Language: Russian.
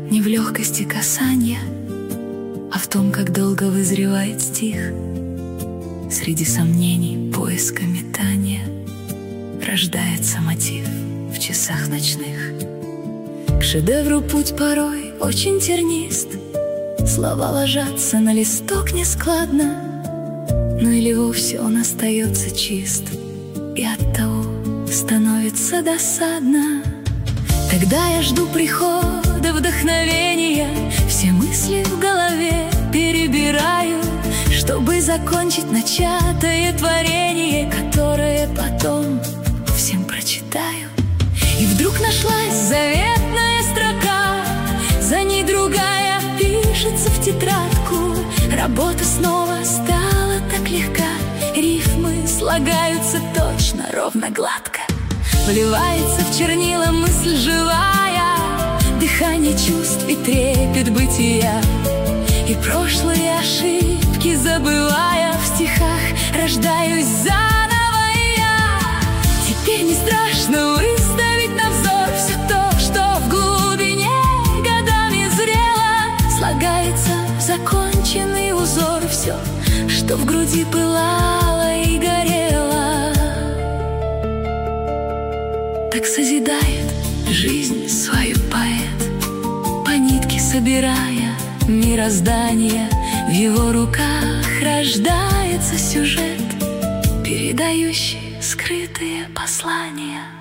не в легкости касания, а в том, как долго вызревает стих. Среди сомнений, поиска, метания рождается мотив в часах ночных. К шедевру путь порой очень тернист, слова ложатся на листок нескладно, ну или вовсе он остается чист, и оттого становится досадно. Тогда я жду прихода вдохновения, все мысли в голове перебираю, чтобы закончить начатое творение, которое потом всем прочитаю. И вдруг нашлась заветная строка, за ней другая пишется в тетрадку. Работа снова стала так легка, рифмы слагаются точно, ровно, гладко. Вливается в чернила мысль живая, дыхание чувств и трепет бытия. И прошлые ошибки забывая, в стихах рождаюсь заново я. Теперь не страшно выставить на взор все то, что в глубине годами зрело. Слагается в законченный узор все, что в груди пылало и горело. Так созидает жизнь свою поэт, по нитке собирая мироздание. В его руках рождается сюжет, передающий скрытые послания.